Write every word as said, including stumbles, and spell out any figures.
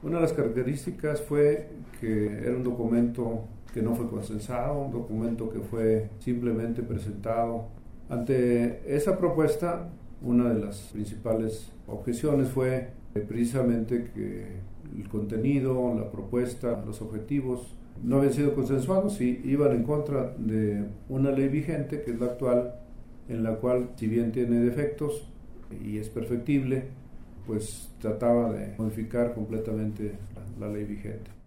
Una de las características fue que era un documento que no fue consensado, un documento que fue simplemente presentado. Ante esa propuesta, una de las principales objeciones fue precisamente que el contenido, la propuesta, los objetivos no habían sido consensuados y iban en contra de una ley vigente, que es la actual, en la cual, si bien tiene defectos y es perfectible, pues trataba de modificar completamente la, la ley vigente.